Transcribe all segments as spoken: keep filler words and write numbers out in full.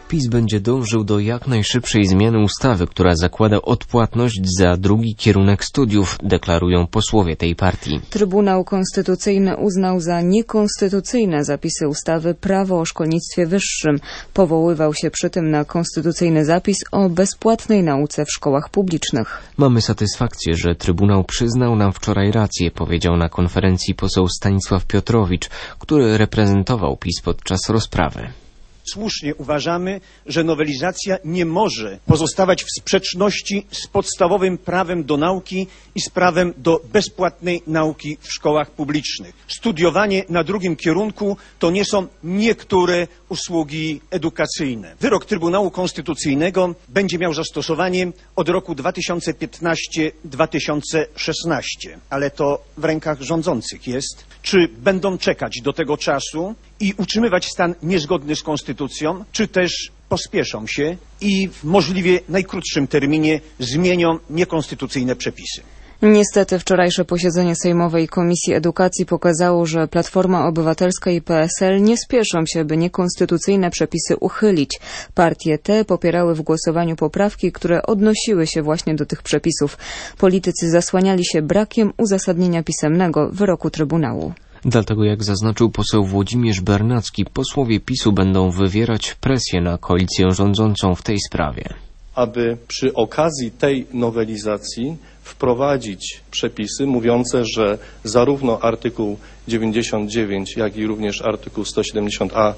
PiS będzie dążył do jak najszybszej zmiany ustawy, która zakłada odpłatność za drugi kierunek studiów, deklarują posłowie tej partii. Trybunał Konstytucyjny uznał za niekonstytucyjne zapisy ustawy Prawo o szkolnictwie wyższym. Powoływał się przy tym na konstytucyjny zapis o bezpłatnej nauce w szkołach publicznych. Mamy satysfakcję, że Trybunał przyznał nam wczoraj rację, powiedział na konferencji poseł Stanisław Piotrowicz, który reprezentował PiS podczas rozprawy. Słusznie uważamy, że nowelizacja nie może pozostawać w sprzeczności z podstawowym prawem do nauki i z prawem do bezpłatnej nauki w szkołach publicznych. Studiowanie na drugim kierunku to nie są niektóre usługi edukacyjne. Wyrok Trybunału Konstytucyjnego będzie miał zastosowanie od roku dwa tysiące piętnastego do dwa tysiące szesnastego, ale to w rękach rządzących jest. Czy będą czekać do tego czasu i utrzymywać stan niezgodny z konstytucją, czy też pospieszą się i w możliwie najkrótszym terminie zmienią niekonstytucyjne przepisy. Niestety wczorajsze posiedzenie Sejmowej Komisji Edukacji pokazało, że Platforma Obywatelska i P S L nie spieszą się, by niekonstytucyjne przepisy uchylić. Partie te popierały w głosowaniu poprawki, które odnosiły się właśnie do tych przepisów. Politycy zasłaniali się brakiem uzasadnienia pisemnego wyroku Trybunału. Dlatego, jak zaznaczył poseł Włodzimierz Bernacki, posłowie PiSu będą wywierać presję na koalicję rządzącą w tej sprawie. Aby przy okazji tej nowelizacji wprowadzić przepisy mówiące, że zarówno artykuł dziewięćdziesiąt dziewięć, jak i również artykuł sto siedemdziesiąt a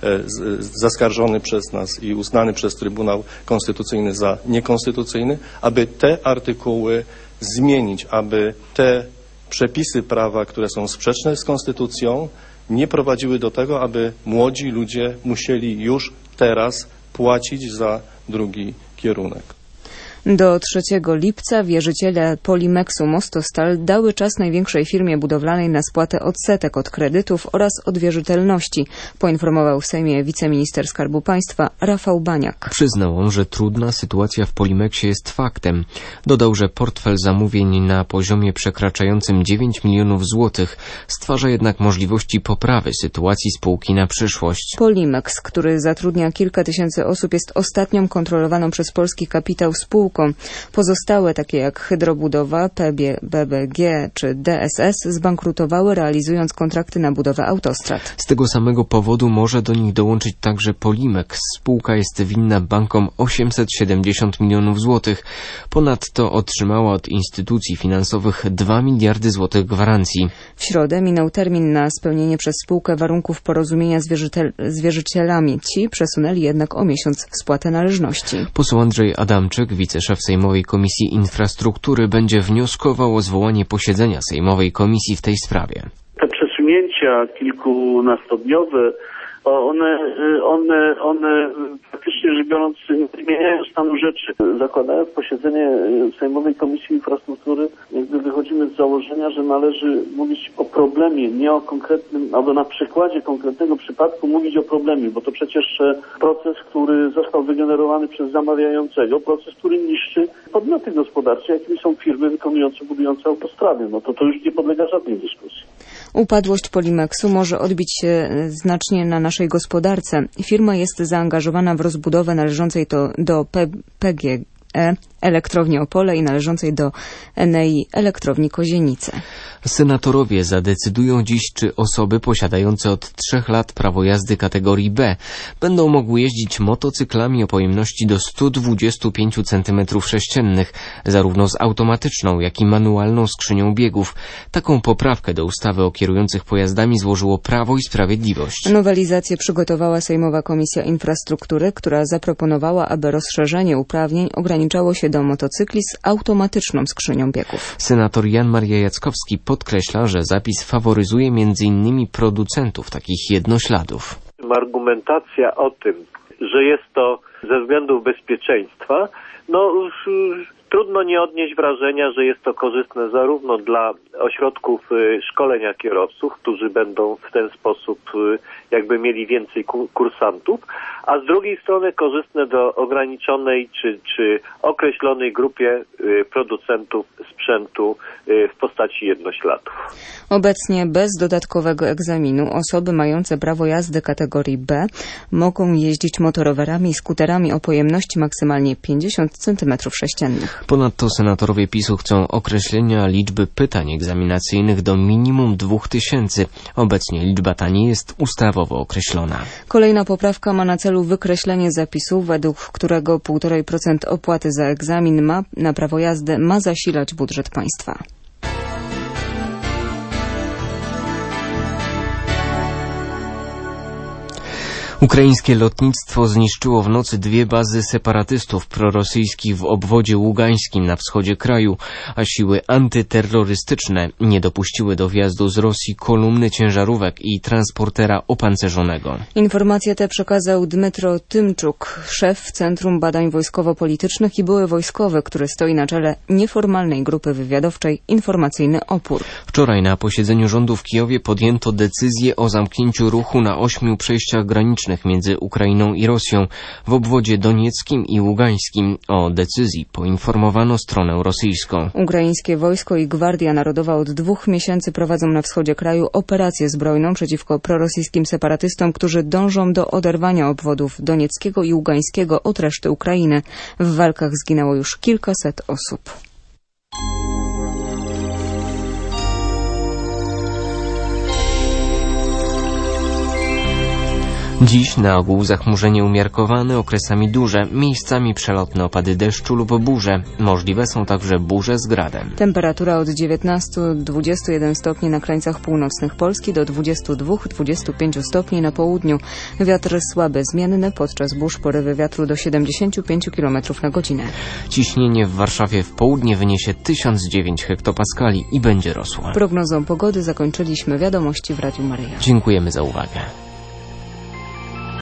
zaskarżony przez nas i uznany przez Trybunał Konstytucyjny za niekonstytucyjny, aby te artykuły zmienić, aby te przepisy prawa, które są sprzeczne z konstytucją, nie prowadziły do tego, aby młodzi ludzie musieli już teraz płacić za drugi kierunek. Do trzeciego lipca wierzyciele Polimexu Mostostal dały czas największej firmie budowlanej na spłatę odsetek od kredytów oraz od wierzytelności, poinformował w Sejmie wiceminister Skarbu Państwa Rafał Baniak. Przyznał on, że trudna sytuacja w Polimexie jest faktem. Dodał, że portfel zamówień na poziomie przekraczającym dziewięć milionów złotych stwarza jednak możliwości poprawy sytuacji spółki na przyszłość. Polimex, który zatrudnia kilka tysięcy osób, jest ostatnią kontrolowaną przez polski kapitał spółką. Pozostałe, takie jak Hydrobudowa, B B G czy D S S, zbankrutowały, realizując kontrakty na budowę autostrad. Z tego samego powodu może do nich dołączyć także Polimex. Spółka jest winna bankom osiemset siedemdziesiąt milionów złotych. Ponadto otrzymała od instytucji finansowych dwa miliardy złotych gwarancji. W środę minął termin na spełnienie przez spółkę warunków porozumienia z, wierzytel- z wierzycielami. Ci przesunęli jednak o miesiąc spłatę należności. Poseł Andrzej Adamczyk, wiceszef Sejmowej Komisji Infrastruktury, będzie wnioskował o zwołanie posiedzenia Sejmowej Komisji w tej sprawie. Te przesunięcia kilkunastodniowe, one, one, one praktycznie rzecz biorąc nie zmieniają stanu rzeczy. Zakładając posiedzenie Sejmowej Komisji Infrastruktury, jakby wychodzimy z założenia, że należy mówić o problemie, nie o konkretnym, albo na przykładzie konkretnego przypadku mówić o problemie, bo to przecież proces, który został wygenerowany przez zamawiającego, proces, który niszczy podmioty gospodarcze, jakimi są firmy wykonujące, budujące autostrady. No to to już nie podlega żadnej dyskusji. Upadłość Polimexu może odbić się znacznie na naszej gospodarce. Firma jest zaangażowana w rozbudowę należącej to do P G E elektrowni Opole i należącej do N E I elektrowni Kozienice. Senatorowie zadecydują dziś, czy osoby posiadające od trzech lat prawo jazdy kategorii B będą mogły jeździć motocyklami o pojemności do sto dwadzieścia pięć centymetrów sześciennych, zarówno z automatyczną, jak i manualną skrzynią biegów. Taką poprawkę do ustawy o kierujących pojazdami złożyło Prawo i Sprawiedliwość. Nowelizację przygotowała Sejmowa Komisja Infrastruktury, która zaproponowała, aby rozszerzenie uprawnień ograniczało się do motocykli z automatyczną skrzynią biegów. Senator Jan Maria Jackowski podkreśla, że zapis faworyzuje między innymi producentów takich jednośladów. Argumentacja o tym, że jest to ze względów bezpieczeństwa, no trudno nie odnieść wrażenia, że jest to korzystne zarówno dla ośrodków szkolenia kierowców, którzy będą w ten sposób jakby mieli więcej kursantów, a z drugiej strony korzystne do ograniczonej czy, czy określonej grupie producentów sprzętu w postaci jednośladów. Obecnie bez dodatkowego egzaminu osoby mające prawo jazdy kategorii B mogą jeździć motorowerami i skuterami o pojemności maksymalnie pięćdziesiąt centymetrów sześciennych. Ponadto senatorowie PiS-u chcą określenia liczby pytań egzaminacyjnych do minimum dwóch tysięcy. Obecnie liczba ta nie jest ustawowo określona. Kolejna poprawka ma na celu wykreślenie zapisu, według którego półtora procent opłaty za egzamin ma, na prawo jazdy ma zasilać budżet państwa. Ukraińskie lotnictwo zniszczyło w nocy dwie bazy separatystów prorosyjskich w obwodzie ługańskim na wschodzie kraju, a siły antyterrorystyczne nie dopuściły do wjazdu z Rosji kolumny ciężarówek i transportera opancerzonego. Informacje te przekazał Dmytro Tymczuk, szef Centrum Badań Wojskowo-Politycznych i były wojskowy, który stoi na czele nieformalnej grupy wywiadowczej Informacyjny Opór. Wczoraj na posiedzeniu rządu w Kijowie podjęto decyzję o zamknięciu ruchu na ośmiu przejściach granicznych między Ukrainą i Rosją w obwodzie donieckim i ługańskim. O decyzji poinformowano stronę rosyjską. Ukraińskie wojsko i Gwardia Narodowa od dwóch miesięcy prowadzą na wschodzie kraju operację zbrojną przeciwko prorosyjskim separatystom, którzy dążą do oderwania obwodów donieckiego i ługańskiego od reszty Ukrainy. W walkach zginęło już kilkaset osób. Dziś na ogół zachmurzenie umiarkowane, okresami duże, miejscami przelotne opady deszczu lub burze. Możliwe są także burze z gradem. Temperatura od dziewiętnastu do dwudziestu jeden stopni na krańcach północnych Polski do dwudziestu dwóch do dwudziestu pięciu stopni na południu. Wiatr słaby, zmienny, podczas burz porywy wiatru do siedemdziesięciu pięciu kilometrów na godzinę. Ciśnienie w Warszawie w południe wyniesie tysiąc dziewięć hektopaskali i będzie rosło. Prognozą pogody zakończyliśmy wiadomości w Radiu Maryja. Dziękujemy za uwagę.